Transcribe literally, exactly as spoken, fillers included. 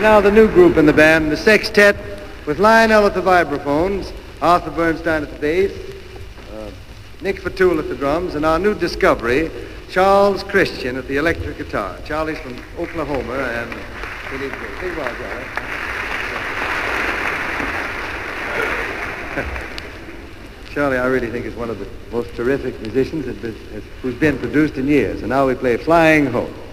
now the new group in the band, the sextet, with Lionel at the vibraphones, Arthur Bernstein at the bass, uh, Nick Fatul at the drums, and our new discovery, Charles Christian at the electric guitar. Charlie's from Oklahoma, and he needs a big well, Charlie. Charlie, I really think is one of the most terrific musicians that has, who's been produced in years, and now we play Flying Hope.